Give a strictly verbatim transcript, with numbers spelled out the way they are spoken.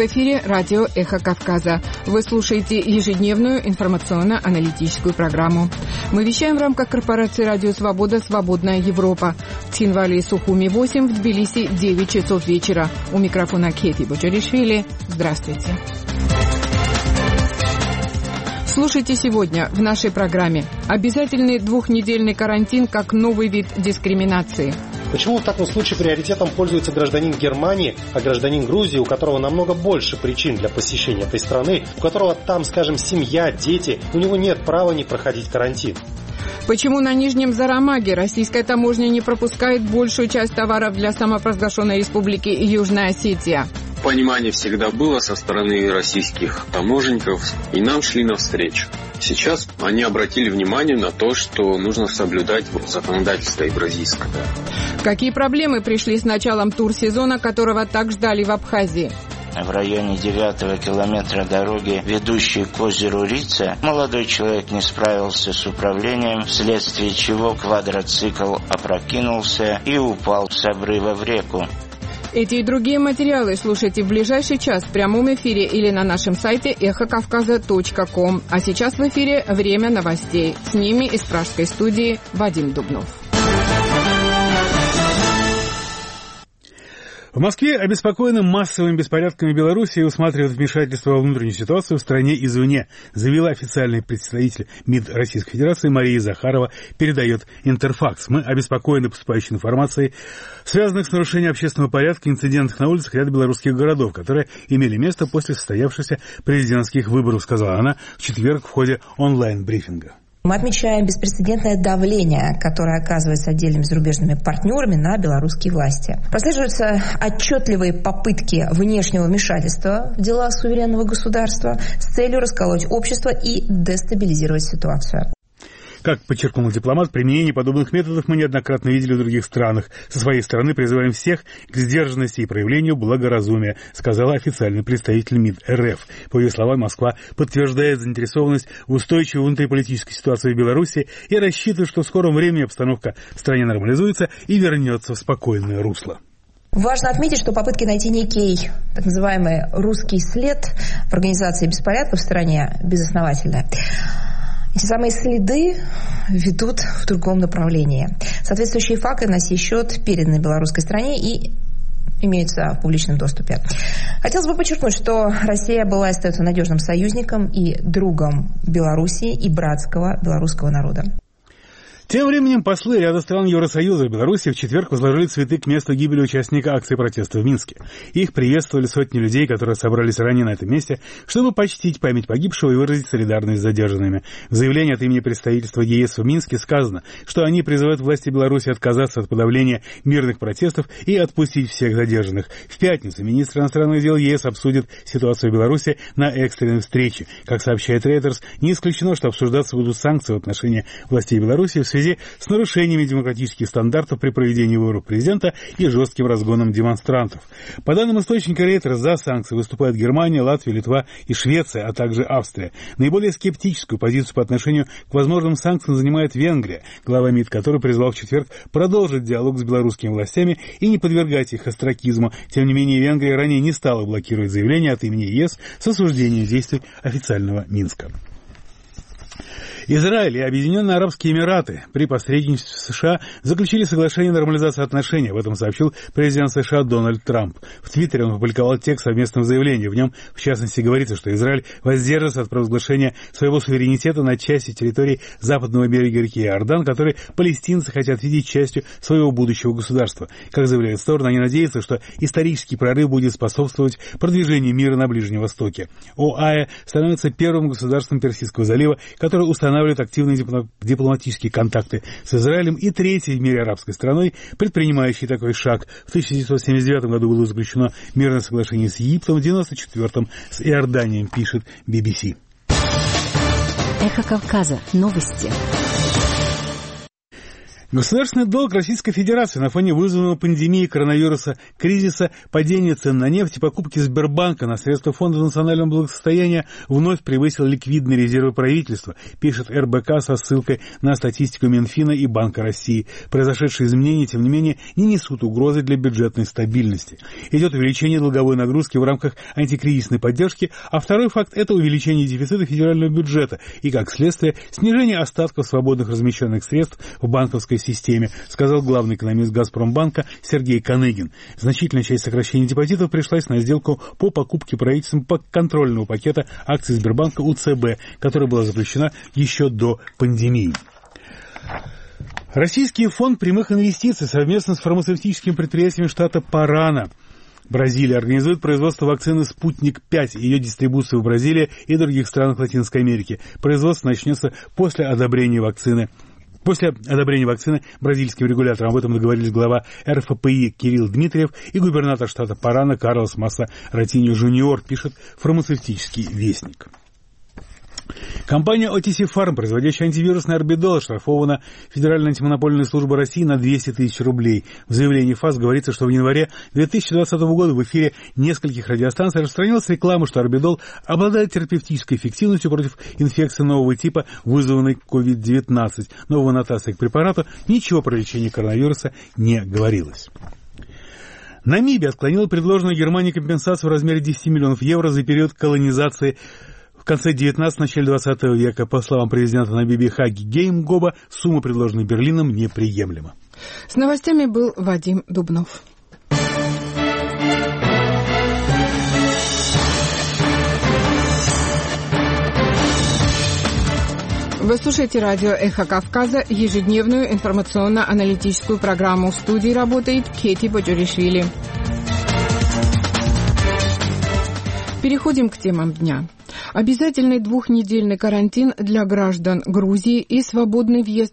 В эфире радио «Эхо Кавказа». Вы слушаете ежедневную информационно-аналитическую программу. Мы вещаем в рамках корпорации «Радио Свобода. Свободная Европа». В Цхинвале и Сухуми восемь, в Тбилиси девять часов вечера. У микрофона Кефи Боджаришвили. Здравствуйте. Слушайте сегодня в нашей программе. Обязательный двухнедельный карантин как новый вид дискриминации. Почему в таком случае приоритетом пользуется гражданин Германии, а гражданин Грузии, у которого намного больше причин для посещения этой страны, у которого там, скажем, семья, дети, у него нет права не проходить карантин? Почему на Нижнем Зарамаге российская таможня не пропускает большую часть товаров для самопровозглашенной республики Южная Осетия? Понимание всегда было со стороны российских таможенников, и нам шли навстречу. Сейчас они обратили внимание на то, что нужно соблюдать законодательство евразийское. Какие проблемы пришли с началом турсезона, которого так ждали в Абхазии? В районе девятого километра дороги, ведущей к озеру Рица, молодой человек не справился с управлением, вследствие чего квадроцикл опрокинулся и упал с обрыва в реку. Эти и другие материалы слушайте в ближайший час в прямом эфире или на нашем сайте эхо кавказа точка ком. А сейчас в эфире время новостей. С ними из пражской студии Вадим Дубнов. В Москве обеспокоены массовыми беспорядками в Беларуси и усматривают вмешательство во внутреннюю ситуацию в стране извне, заявила официальный представитель МИД Российской Федерации Мария Захарова, передает Интерфакс. Мы обеспокоены поступающей информацией, связанных с нарушением общественного порядка, инцидентах на улицах ряда белорусских городов, которые имели место после состоявшихся президентских выборов, сказала она в четверг в ходе онлайн-брифинга. Мы отмечаем беспрецедентное давление, которое оказывается отдельными зарубежными партнерами на белорусские власти. Прослеживаются отчетливые попытки внешнего вмешательства в дела суверенного государства с целью расколоть общество и дестабилизировать ситуацию. Как подчеркнул дипломат, применение подобных методов мы неоднократно видели в других странах. Со своей стороны призываем всех к сдержанности и проявлению благоразумия, сказала официальный представитель МИД РФ. По ее словам, Москва подтверждает заинтересованность в устойчивой внутриполитической ситуации в Беларуси и рассчитывает, что в скором времени обстановка в стране нормализуется и вернется в спокойное русло. Важно отметить, что попытки найти некий так называемый русский след в организации беспорядков в стране безосновательны. Эти самые следы ведут в другом направлении. Соответствующие факты на сей счет переданы белорусской стране и имеются в публичном доступе. Хотелось бы подчеркнуть, что Россия была и остается надежным союзником и другом Белоруссии и братского белорусского народа. Тем временем послы ряда стран Евросоюза в Беларуси в четверг возложили цветы к месту гибели участника акции протеста в Минске. Их приветствовали сотни людей, которые собрались ранее на этом месте, чтобы почтить память погибшего и выразить солидарность с задержанными. В заявлении от имени представительства ЕС в Минске сказано, что они призывают власти Беларуси отказаться от подавления мирных протестов и отпустить всех задержанных. В пятницу министр иностранных дел ЕС обсудит ситуацию в Беларуси на экстренной встрече. Как сообщает Reuters, не исключено, что обсуждаться будут санкции в отношении властей Беларуси в связи с нарушениями демократических стандартов при проведении выборов президента и жестким разгоном демонстрантов. По данным источника Reuters, за санкции выступают Германия, Латвия, Литва и Швеция, а также Австрия. Наиболее скептическую позицию по отношению к возможным санкциям занимает Венгрия, глава МИД которой призвал в четверг продолжить диалог с белорусскими властями и не подвергать их остракизму. Тем не менее, Венгрия ранее не стала блокировать заявление от имени ЕС с осуждением действий официального Минска. Израиль и Объединенные Арабские Эмираты при посредничестве США заключили соглашение о нормализации отношений. Об этом сообщил президент США Дональд Трамп. В Твиттере он опубликовал текст совместного заявления. В нем, в частности, говорится, что Израиль воздержится от провозглашения своего суверенитета над частью территорий западного берега реки Иордан, которые палестинцы хотят видеть частью своего будущего государства. Как заявляют стороны, они надеются, что исторический прорыв будет способствовать продвижению мира на Ближнем Востоке. ОАЭ становится первым государством Персидского залива, которое устанавливает активные дипломатические контакты с Израилем, и третьей в мире арабской страной, предпринимающей такой шаг. В тысяча девятьсот семьдесят девятом году было заключено мирное соглашение с Египтом, в девяносто четвёртом с Иорданией, пишет би би си. Эхо Кавказа. Новости. Государственный долг Российской Федерации на фоне вызванного пандемией коронавируса, кризиса, падения цен на нефть и покупки Сбербанка на средства Фонда национального благосостояния вновь превысил ликвидные резервы правительства, пишет эр бэ ка со ссылкой на статистику Минфина и Банка России. Произошедшие изменения, тем не менее, не несут угрозы для бюджетной стабильности. Идет увеличение долговой нагрузки в рамках антикризисной поддержки, а второй факт – это увеличение дефицита федерального бюджета и, как следствие, снижение остатков свободных размещенных средств в банковской системе, сказал главный экономист «Газпромбанка» Сергей Каныгин. Значительная часть сокращения депозитов пришлась на сделку по покупке правительством контрольного пакета акций Сбербанка у цэ бэ, которая была запрещена еще до пандемии. Российский фонд прямых инвестиций совместно с фармацевтическим предприятием штата Парана Бразилия организует производство вакцины «Спутник пять» и ее дистрибуцию в Бразилии и других странах Латинской Америки. Производство начнется после одобрения вакцины. После одобрения вакцины бразильским регулятором. Об этом договорились глава эр эф пэ и Кирилл Дмитриев и губернатор штата Парана Карлос Масса Ратиньо Жуниор, пишет фармацевтический вестник. Компания о ти си Farm, производящая антивирусный орбидол, оштрафована Федеральной антимонопольной службой России на двести тысяч рублей. В заявлении ФАС говорится, что в январе две тысячи двадцатого года в эфире нескольких радиостанций распространилась реклама, что орбидол обладает терапевтической эффективностью против инфекции нового типа, вызванной ковид девятнадцать. Но в аннотации к препарату ничего про лечение коронавируса не говорилось. Намибия отклонила предложенную Германией компенсацию в размере десять миллионов евро за период колонизации в конце девятнадцатого – начале двадцатого века. По словам президента Намибии Хаги Геймгоба, сумма, предложенная Берлином, неприемлема. С новостями был Вадим Дубнов. Вы слушаете радио «Эхо Кавказа», ежедневную информационно-аналитическую программу. В студии работает Кети Боджуришвили. Переходим к темам дня. Обязательный двухнедельный карантин для граждан Грузии и свободный въезд